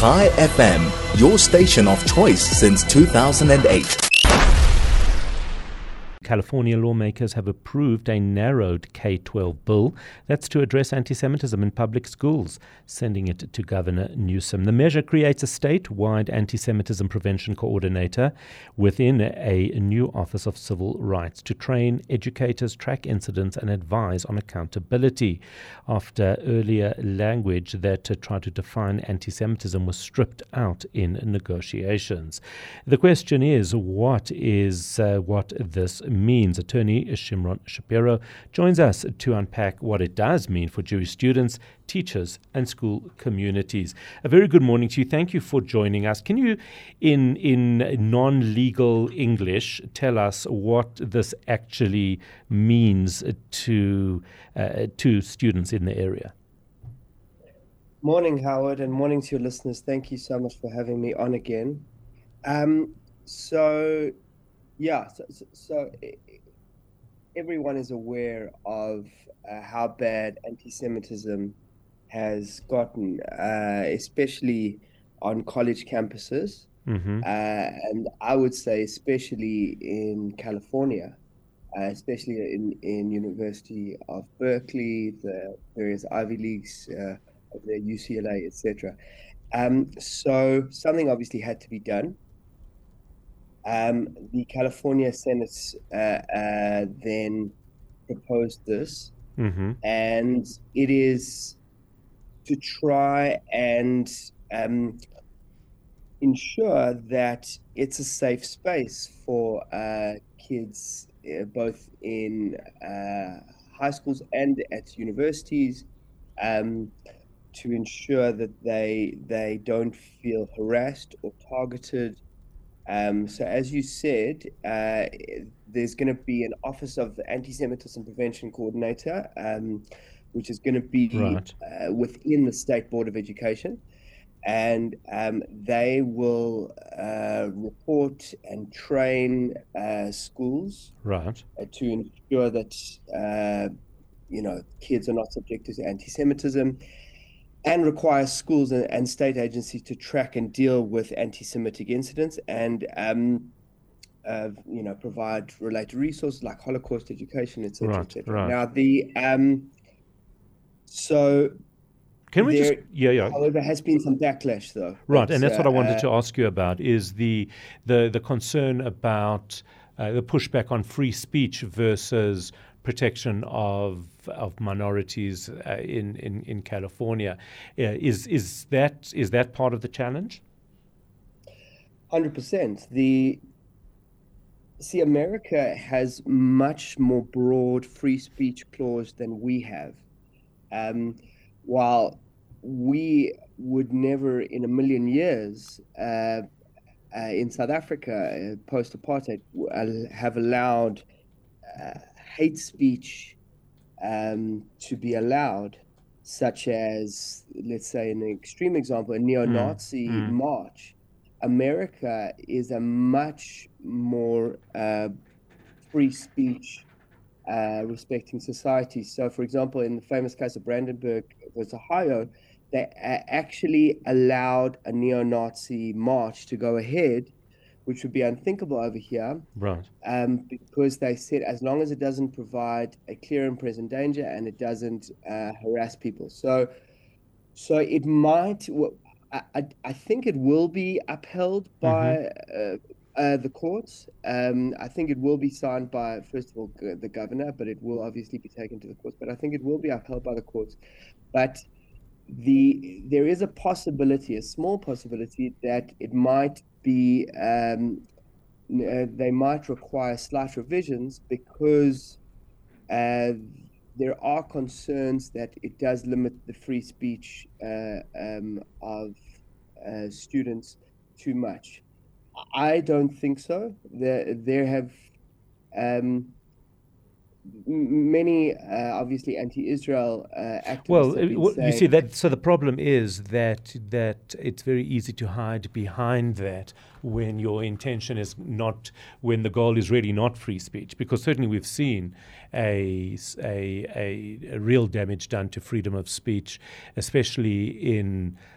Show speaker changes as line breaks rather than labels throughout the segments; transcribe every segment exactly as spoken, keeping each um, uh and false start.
Chai F M, your station of choice since two thousand eight.
California lawmakers have approved a narrowed K twelve bill that's to address anti-Semitism in public schools, sending it to Governor Newsom. The measure creates a statewide anti-Semitism prevention coordinator within a new Office of Civil Rights to train educators, track incidents and advise on accountability after earlier language that uh, tried to define anti-Semitism was stripped out in negotiations. The question is, what is uh, what this means? Attorney Shimron Shapiro joins us to unpack what it does mean for Jewish students, teachers and school communities. A very good morning to you. Thank you for joining us. Can you, in in non-legal English, tell us what this actually means to uh, to students in the area?
Morning, Howard, and morning to your listeners. Thank you so much for having me on again. Um, so, yeah, so, so everyone is aware of uh, how bad anti-Semitism has gotten, uh, especially on college campuses, mm-hmm. uh, and I would say especially in California, uh, especially in, in University of Berkeley, the various Ivy Leagues, uh, the U C L A, et cetera. Um, so something obviously had to be done. Um, the California Senate uh, uh, then proposed this, mm-hmm. and it is to try and um, ensure that it's a safe space for uh, kids, uh, both in uh, high schools and at universities, um, to ensure that they they don't feel harassed or targeted. Um, so as you said, uh, there's going to be an Office of the Anti-Semitism Prevention Coordinator, um, which is going to be right. uh, within the State Board of Education. And um, they will uh, report and train uh, schools
right.
uh, to ensure that, uh, you know, kids are not subjected to anti-Semitism, and requires schools and, and state agencies to track and deal with anti-Semitic incidents and, um, uh, you know, provide related resources like Holocaust education, et cetera,
right,
et cetera.
Right.
Now, the um, so
can we
there,
just yeah yeah.
However, has been some backlash though.
Right, and that's
uh,
what I wanted
uh,
to ask you about is the the the concern about uh, the pushback on free speech versus protection of of minorities uh, in, in in California. Uh, is is that is that part of the challenge?
one hundred percent. The see, America has much more broad free speech clause than we have. Um, while we would never in a million years uh, uh, in South Africa uh, post-apartheid uh, have allowed uh, hate speech um, to be allowed, such as, let's say, an extreme example, a neo-Nazi mm. march. America is a much more uh, free speech uh, respecting society. So, for example, in the famous case of Brandenburg versus Ohio, they a- actually allowed a neo-Nazi march to go ahead, which would be unthinkable over here,
right?
Um, because they said as long as it doesn't provide a clear and present danger and it doesn't uh, harass people. So, so it might. Well, I, I think it will be upheld by mm-hmm. uh, uh, the courts. Um, I think it will be signed by, first of all, g- the governor, but it will obviously be taken to the courts. But I think it will be upheld by the courts. But the there is a possibility, a small possibility, that it might be um, uh, they might require slight revisions because uh, there are concerns that it does limit the free speech uh, um, of uh, students too much. I don't think so. There, there have um, many, uh, obviously, anti-Israel uh, activists.
Well,
have been
well
saying,
you see that. So the problem is that that it's very easy to hide behind that when your intention is not, when the goal is really not free speech. Because certainly we've seen a a, a, a real damage done to freedom of speech, especially in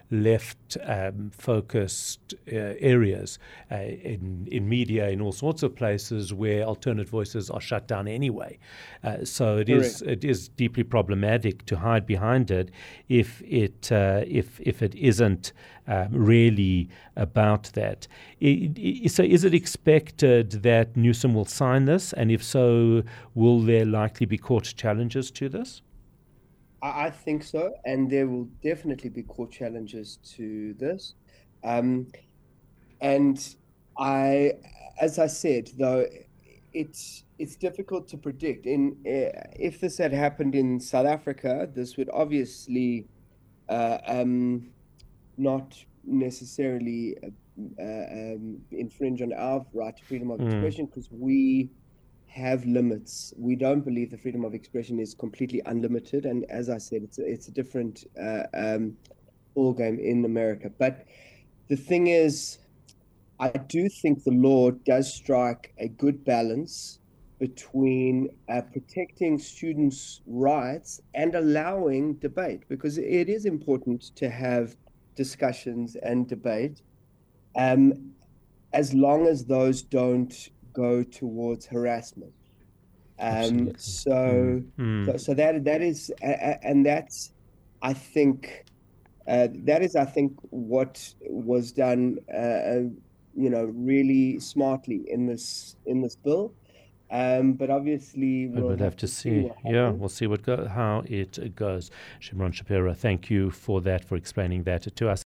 left-focused um, uh, areas uh, in, in media, in all sorts of places where alternate voices are shut down anyway. Uh, so it is it is deeply problematic to hide behind it if it uh, if if it isn't um, really about that. It, it, so is it expected that Newsom will sign this, and if so, will there likely be court challenges to this?
I think so, and there will definitely be court challenges to this. Um, and I, as I said, though, it's it's difficult to predict. In uh, if this had happened in South Africa, this would obviously uh, um, not necessarily uh, um, infringe on our right to freedom of mm. expression, because we have limits. We don't believe the freedom of expression is completely unlimited, and as I said, it's a, it's a different uh, um, ball game in America. But the thing is, I do think the law does strike a good balance between uh, protecting students' rights and allowing debate, because it is important to have discussions and debate, um, as long as those don't go towards harassment. Um, so, mm. so, so that that is, uh, and that's, I think, uh, that is, I think, what was done, uh, you know, really smartly in this in this bill. Um, but obviously, we'll,
we'll have, have to, to see. see yeah, we'll see what go, how it goes. Shimron Shapira, thank you for that, for explaining that to us.